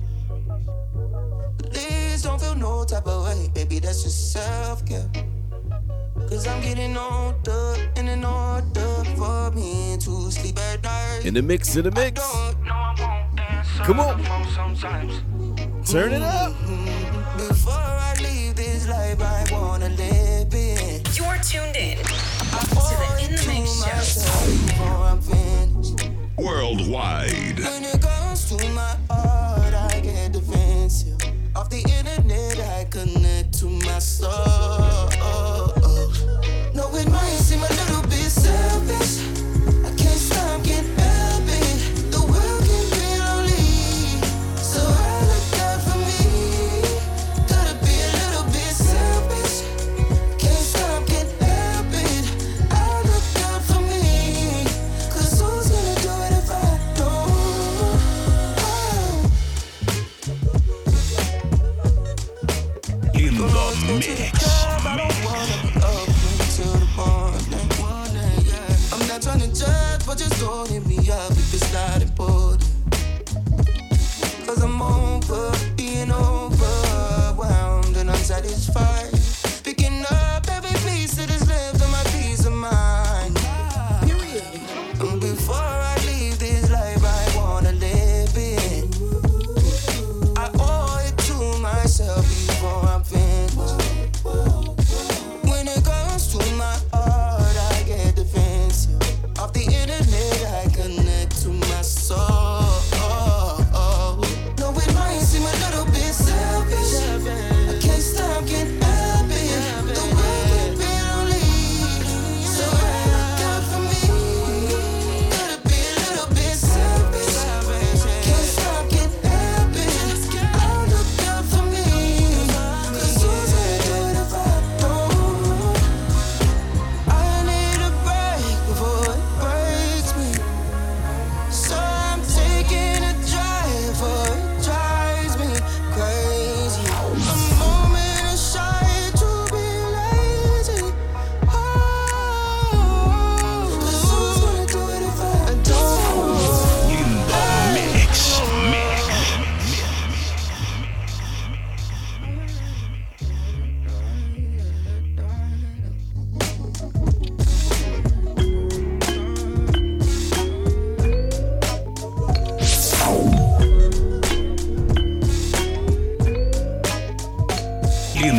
Speaker 28: please don't feel no type of way, baby, that's just self-care. Cause I'm getting older and in order for me to sleep at night.
Speaker 6: In the mix, in the mix. Come on. Turn it up.
Speaker 28: Before I leave this life, I wanna live it.
Speaker 3: You're tuned in to the In the Mix show.
Speaker 5: Worldwide.
Speaker 28: When it comes to my heart, I get defensive. Off the internet, I connect to my soul. No, it might seem a little bit selfish. I can't stop, can't help it. The world can be lonely, so I look out for me. Gotta be a little bit selfish. Can't stop, can't help it. I look out for me. Cause who's gonna do it if I don't?
Speaker 5: In the mix.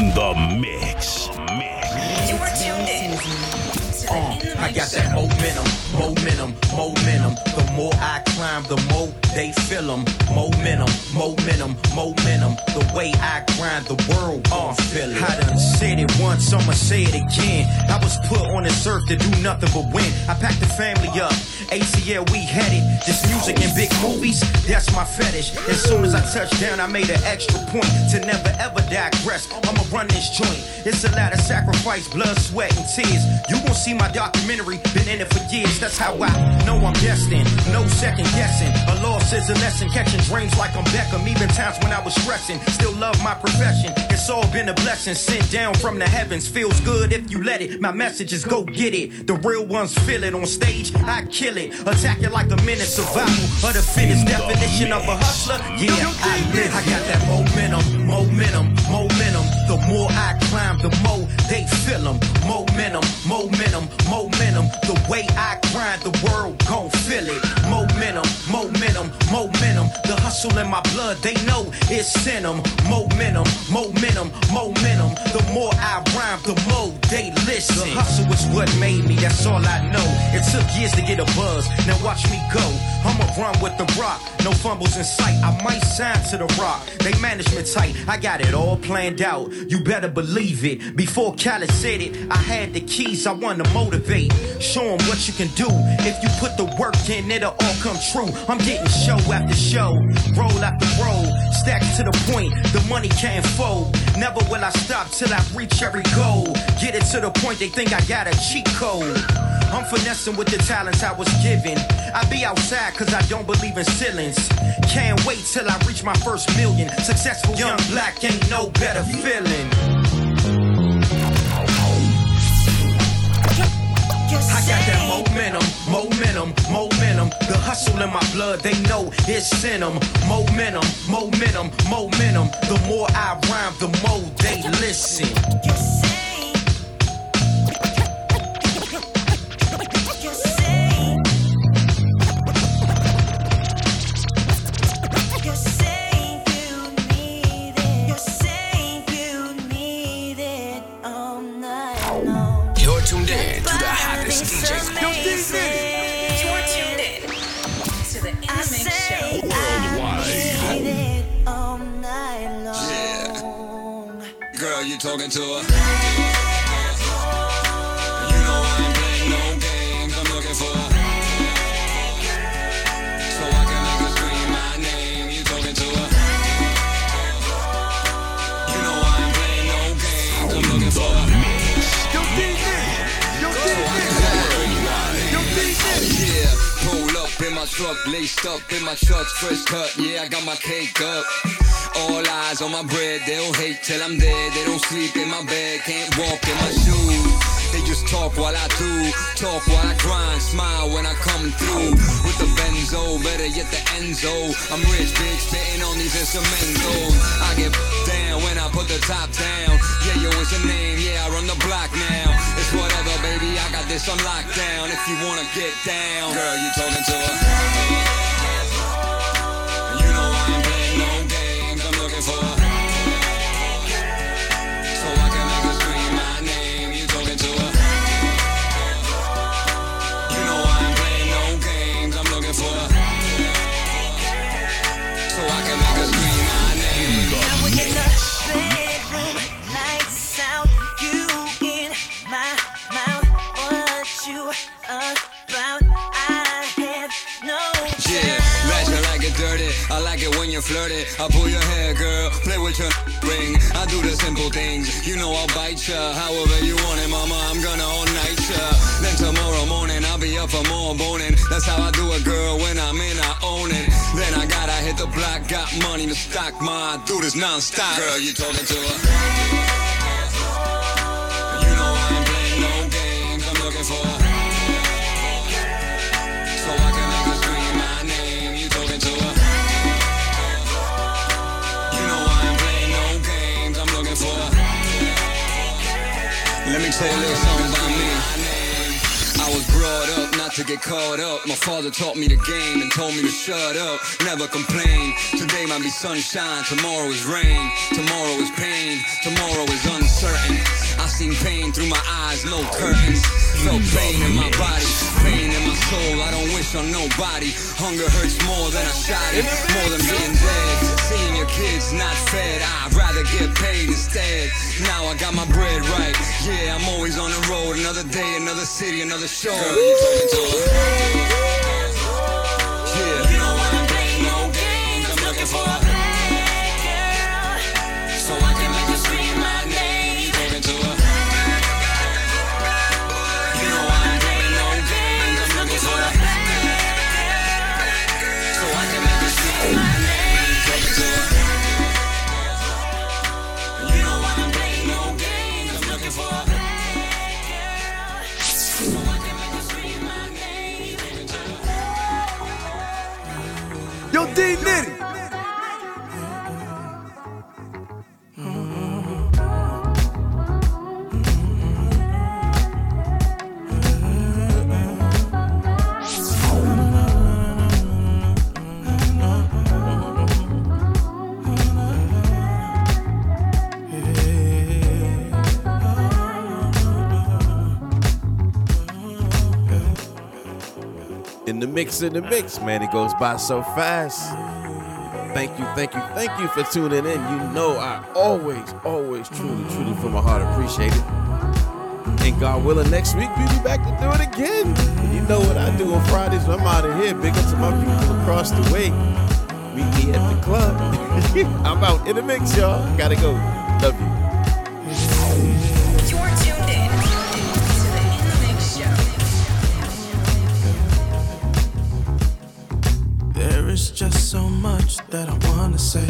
Speaker 5: the mix.
Speaker 3: You're tuned in.
Speaker 1: Uh, I got that momentum, momentum, momentum. The more I climb, the more they feel them. Momentum, momentum, momentum. The way I grind, the world gon' feel it. I done said it once, I'ma say it again. I was put on this earth to do nothing but win. I packed the family up, A C L we headed. This music and big movies, that's my fetish. As soon as I touched down, I made an extra point to never ever digress. I'ma run this joint. It's a lot of sacrifice, blood, sweat, and tears. You gon' see my documentary, been in it for years. That's how I know I'm destined. No second guessing. A loss is a lesson. Catching dreams like I'm Beckham. Even times when I was stressing. Still love my profession. It's all been a blessing sent down from the heavens. Feels good if you let it. My message is go get it. The real ones feel it. On stage, I kill it. Attack it like a minute. Survival of the fittest. Definition of a hustler. Yeah, I live. I got that momentum, momentum, momentum. The more I climb, the more they feel them. Momentum, momentum, momentum. The way I grind, the world gon' feel it. Momentum, momentum, momentum. The hustle in my blood, they know it's in them. Momentum, momentum, momentum. The more I rhyme, the more they listen. The hustle is what made me, that's all I know. It took years to get a buzz, now watch me go. I'ma run with the rock, no fumbles in sight. I might sign to the rock, they management tight. I got it all planned out, you better believe it. Before Khaled said it, I had the keys, I wanna motivate. Show them what you can do. If you put the work in, it'll all come true. I'm getting show after show, roll after roll, stacked to the point, the money can't fold. Never will I stop till I reach every goal. Get it to the point they think I got a cheat code. I'm finessing with the talents I was given. I be outside cause I don't believe in ceilings. Can't wait till I reach my first million. Successful young black ain't no better feeling. I got that momentum, momentum, momentum. The hustle in my blood, they know it's in them. Momentum, momentum, momentum. The more I rhyme, the more they listen.
Speaker 3: Tuned in to the hottest D J. You're tuned in to the In the Mix Show.
Speaker 2: Worldwide. Yeah. Girl, you talking to her? You know I ain't playing no games. I'm looking for her. So I can make her scream my name. You talking to her? You know I ain't playing no games. I'm looking for her. Yeah, pull up in my truck, laced up in my chucks, fresh cut, yeah, I got my cake up. All eyes on my bread, they don't hate till I'm dead. They don't sleep in my bed, can't walk in my shoes. They just talk while I do, talk while I grind, smile when I come through. With the benzo, better yet the Enzo. I'm rich, bitch, spitting on these instrumentals. I get down when I put the top down. Yeah, yo, it's a name, yeah, I run the block now. It's whatever, baby, I got this on lockdown. If you wanna get down, girl, you talking to her. You know I ain't playing no games, I'm looking for her. So I can make her scream my name, you talking to her. You know I ain't playing no games, I'm looking for her. So I can make her scream my name.
Speaker 3: Now we're in the bedroom, lights out, you in my mouth. What you about? I have no
Speaker 2: Yeah, ratchet, I like it dirty. I like it when you flirty. I pull your hair, girl, play with your ring. I do the simple things, you know I'll bite ya. However you want it, mama, I'm gonna all night ya. Then tomorrow morning, I'll be up for more boning. That's how I do it, girl, when I'm in, I own it. Then I gotta hit the block, got money to stock my, I do this non-stop. Girl, you talking to her? You know I ain't playing no games, I'm looking for her. So I can make her scream my name, you talking to her? You know I ain't playing no games, I'm looking for her. Let me tell you a little something about me. I was brought up not to to get caught up. My father taught me the game and told me to shut up, never complain. Today might be sunshine, tomorrow is rain. Tomorrow is pain, tomorrow is uncertain. I seen pain through my eyes, no curtains. Felt pain in my body, pain in my soul. I don't wish on nobody. Hunger hurts more than a shot it, more than being dead. Seeing your kids not fed, I'd rather get paid instead. Now I got my bread right. Yeah, I'm always on the road. Another day, another city, another show. Girl, you talking to her? Yeah. You don't wanna play no games. I'm looking for a bad girl, so I can make her scream my name. Talking to her. You don't wanna play no games. I'm looking for a bad girl, so I can make her scream my name. Talking to her. You don't wanna play no games. I'm looking for a bad girl, so I can make her scream my name.
Speaker 8: Yo, D Nitty.
Speaker 6: In the mix, in the mix, man, it goes by so fast. Thank you, thank you, thank you for tuning in. You know I always, always, truly, truly from my heart appreciate it. And God willing, next week we'll be back to do it again. You know what I do on Fridays when I'm out of here. Big up to my people across the way. Meet me at the club. I'm out in the mix, y'all. Gotta go. Love you.
Speaker 3: You're tuned in to the In the Mix show.
Speaker 4: There is just so much that I wanna say.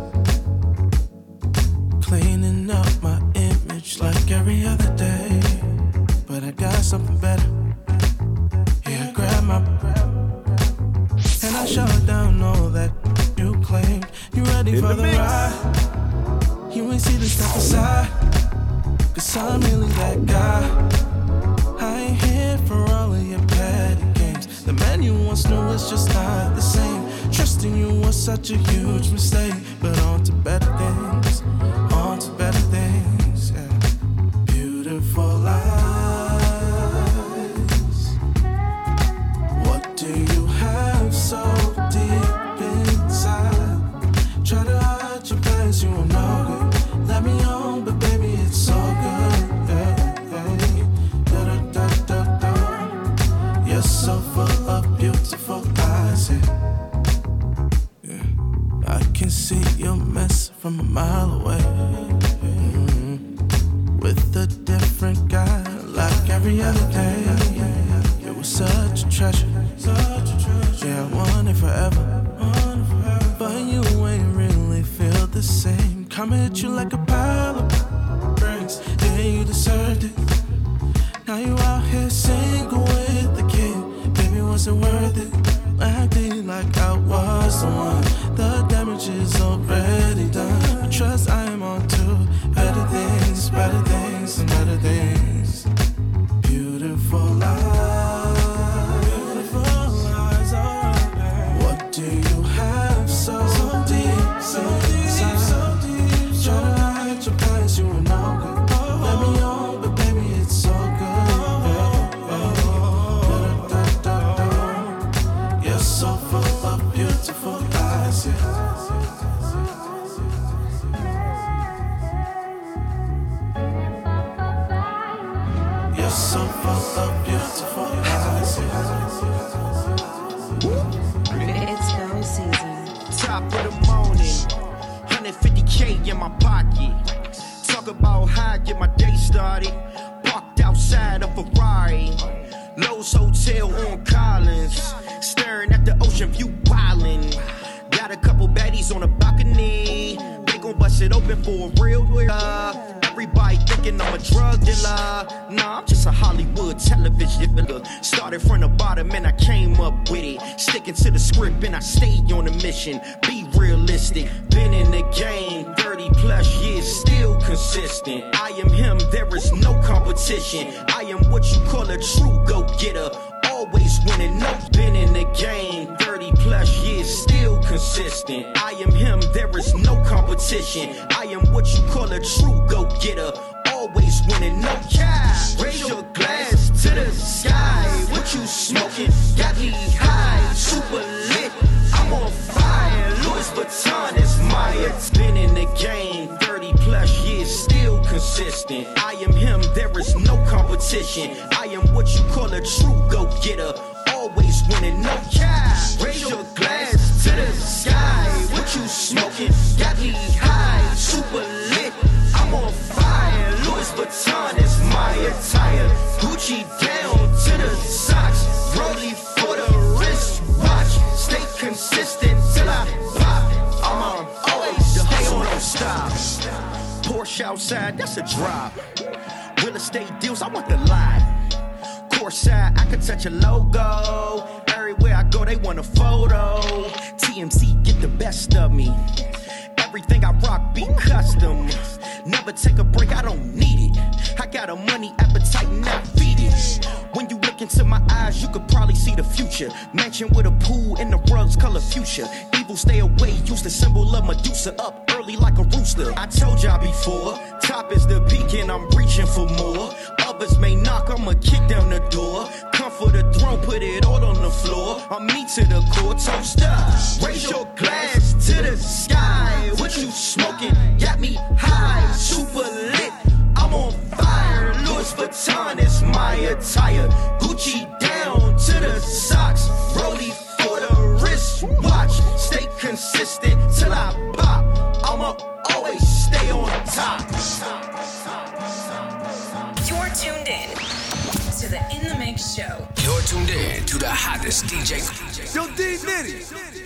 Speaker 4: Cleaning up my image like every other day. But I got something better. Yeah, grab my and I shut down all that you claimed. You ready
Speaker 8: In
Speaker 4: for
Speaker 8: the
Speaker 4: the
Speaker 8: mix.
Speaker 4: ride? You ain't see the step aside. Cause I'm really that guy. I ain't here for all of your petty games. The man you once knew is just not the same. Trusting you was such a huge mistake. But on to better things, on to better things, yeah. Beautiful lies. What do you have so deep inside? Try to hide your plans, you are no good. Let me on, but baby, it's so good. Yeah, yeah. Da, da, da, da, da. You're so full of beautiful eyes, yeah. Yeah. I can see your mess from a mile away. Mm-hmm. With a different guy, like every other day. It was such a treasure. Yeah, I want it forever. But you ain't really feel the same. Come at you like a pile of bricks. Yeah, you deserved it. Now you out here single with the kid. Baby, was it worth it? Acting like I was the one. The damage is already done. I trust I am on to better things, better things, and better things. Beautiful lies. Beautiful lies. What do you have so deep, so deep, so deep? Try to hide your plans, you are no good. Let me on, but baby, it's so good. Da, da, da, da. You're so full of beautiful eyes, yeah. You're so full of beautiful eyes, yeah.
Speaker 3: It's go season.
Speaker 7: Top of the morning, one hundred fifty K in my pocket. Talk about how I get my day started. Parked outside a Ferrari. Lowe's Hotel on Collins. Staring at the ocean view wildin'. Got a couple baddies on the balcony. They gon' bust it open for a real dealer. Everybody thinking I'm a drug dealer. Nah, I'm just a Hollywood television dealer. Started from the bottom and I came up with it. Sticking to the script and I stayed on a mission. Be realistic. Been in the game thirty plus years, still consistent. I am him, there is no competition. I am what you call a true go-getter. Always winning, no been in the game. thirty plus years, still consistent. I am him, there is no competition. I am what you call a true go-getter. Always winning, no cap. Raise your glass to the sky. What you smoking? Got me high, super lit. I'm on fire. Louis Vuitton is my it's been in the game. thirty plus years, still consistent. I am him, there is no competition. I am what you call a true go-getter. Always winning, no cap. Raise your glass to the sky. What you smoking? Got me high, super lit. I'm on fire. Louis Vuitton is my attire. Gucci down to the socks. Rollie for the wrist watch. Stay consistent till I pop. I'm on always stay on, don't stop. Porsche outside, that's a drop. Real estate deals, I want the lot. Courtside, I could touch a logo. Everywhere I go, they want a photo. T M Z get the best of me. Everything I rock be custom. Never take a break, I don't need it. I got a money appetite, not feed it. When you look into my eyes, you could probably see the future. Mansion with a pool and the rugs color fuchsia. Evil stay away, use the symbol of Medusa. Up early like a rooster. I told y'all before, top is the peak and I'm reaching for more. Others may knock, I'ma kick down the door. Come for the throne, put it all on the floor. I'm me to the core, toast up. Raise your glass to the sky. What you smoking? Got me high, super lit. I'm on fire. Louis Vuitton is my attire. Gucci down to the socks. Rollie for the wrist watch. Stay consistent till I pop. I'ma always stay on top.
Speaker 9: You're tuned in to the In the Mix show.
Speaker 14: You're tuned in to the hottest D J.
Speaker 8: Yo, D Nitty.